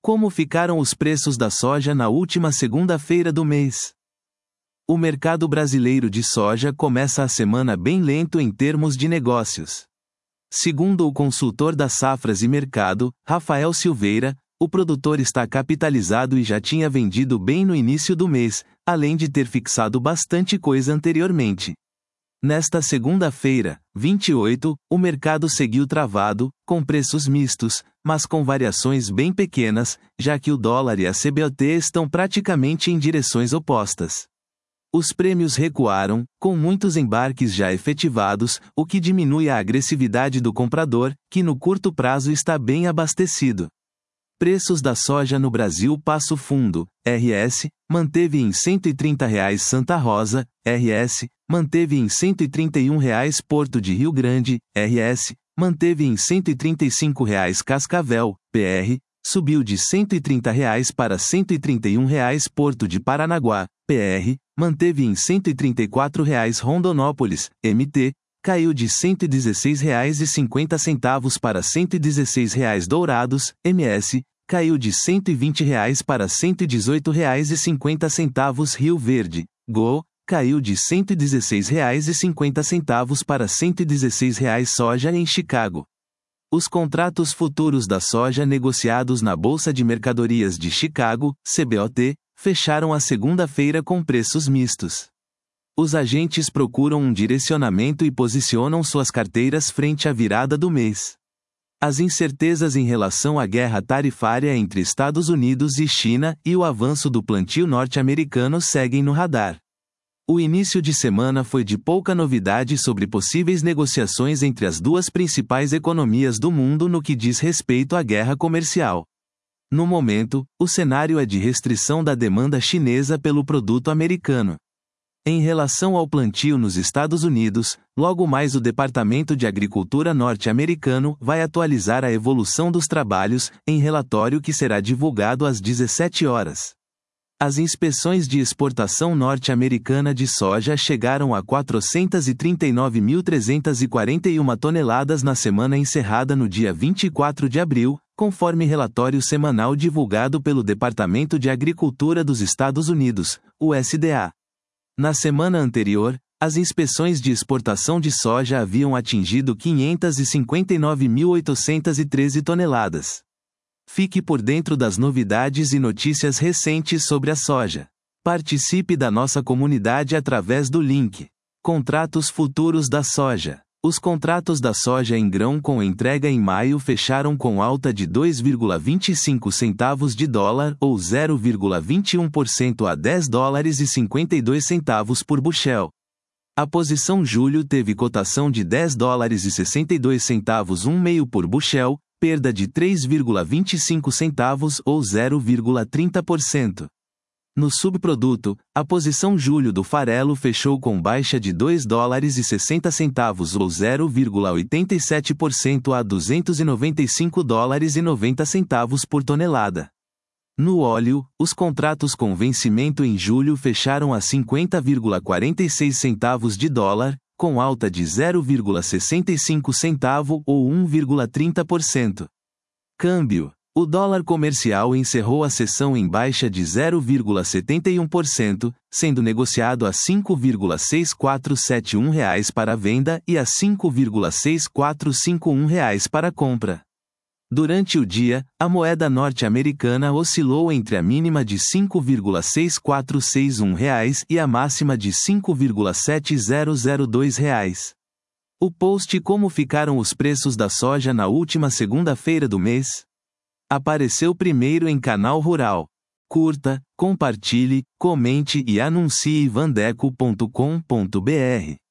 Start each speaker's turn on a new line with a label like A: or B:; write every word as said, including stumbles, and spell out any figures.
A: Como ficaram os preços da soja na última segunda-feira do mês? O mercado brasileiro de soja começa a semana bem lento em termos de negócios. Segundo o consultor das safras e mercado, Rafael Silveira, o produtor está capitalizado e já tinha vendido bem no início do mês, além de ter fixado bastante coisa anteriormente. Nesta segunda-feira, vinte e oito, o mercado seguiu travado, com preços mistos, mas com variações bem pequenas, já que o dólar e a C B O T estão praticamente em direções opostas. Os prêmios recuaram, com muitos embarques já efetivados, o que diminui a agressividade do comprador, que no curto prazo está bem abastecido. Preços da soja no Brasil. Passo Fundo, R S, manteve em cento e trinta reais Santa Rosa, R S, manteve em cento e trinta e um reais Porto de Rio Grande, R S, manteve em cento e trinta e cinco reais Cascavel, P R, subiu de cento e trinta reais para cento e trinta e um reais Porto de Paranaguá, P R, manteve em cento e trinta e quatro reais Rondonópolis, M T, caiu de cento e dezesseis reais e cinquenta centavos para cento e dezesseis reais Dourados, M S, caiu de cento e vinte reais para cento e dezoito reais e cinquenta centavos Rio Verde, G O, caiu de cento e dezesseis reais e cinquenta centavos para cento e dezesseis reais Soja em Chicago. Os contratos futuros da soja negociados na Bolsa de Mercadorias de Chicago, C B O T, fecharam a segunda-feira com preços mistos. Os agentes procuram um direcionamento e posicionam suas carteiras frente à virada do mês. As incertezas em relação à guerra tarifária entre Estados Unidos e China e o avanço do plantio norte-americano seguem no radar. O início de semana foi de pouca novidade sobre possíveis negociações entre as duas principais economias do mundo no que diz respeito à guerra comercial. No momento, o cenário é de restrição da demanda chinesa pelo produto americano. Em relação ao plantio nos Estados Unidos, logo mais o Departamento de Agricultura norte-americano vai atualizar a evolução dos trabalhos, em relatório que será divulgado às dezessete horas. As inspeções de exportação norte-americana de soja chegaram a quatrocentas e trinta e nove mil trezentas e quarenta e uma toneladas na semana encerrada no dia vinte e quatro de abril, conforme relatório semanal divulgado pelo Departamento de Agricultura dos Estados Unidos, U S D A. Na semana anterior, as inspeções de exportação de soja haviam atingido quinhentas e cinquenta e nove mil oitocentas e treze toneladas. Fique por dentro das novidades e notícias recentes sobre a soja. Participe da nossa comunidade através do link Contratos Futuros da Soja. Os contratos da soja em grão com entrega em maio fecharam com alta de dois vírgula vinte e cinco centavos de dólar ou zero vírgula vinte e um por cento a dez dólares e cinquenta e dois centavos por bushel. A posição julho teve cotação de dez dólares e sessenta e dois centavos um meio por bushel, perda de três vírgula vinte e cinco centavos ou zero vírgula trinta por cento. No subproduto, a posição julho do farelo fechou com baixa de dois dólares e sessenta centavos ou zero vírgula oitenta e sete por cento a duzentos e noventa e cinco dólares e noventa centavos por tonelada. No óleo, os contratos com vencimento em julho fecharam a cinquenta vírgula quarenta e seis centavos de dólar, com alta de zero vírgula sessenta e cinco centavo ou um vírgula trinta por cento. Câmbio. O dólar comercial encerrou a sessão em baixa de zero vírgula setenta e um por cento, sendo negociado a cinco vírgula seis quatro sete um reais para a venda e a cinco vírgula seis quatro cinco um reais para a compra. Durante o dia, a moeda norte-americana oscilou entre a mínima de cinco vírgula seis quatro seis um reais e a máxima de cinco vírgula sete zero zero dois reais. O post Como ficaram os preços da soja na última segunda-feira do mês? Apareceu primeiro em Canal Rural. Curta, compartilhe, comente e anuncie vandeco ponto com ponto br.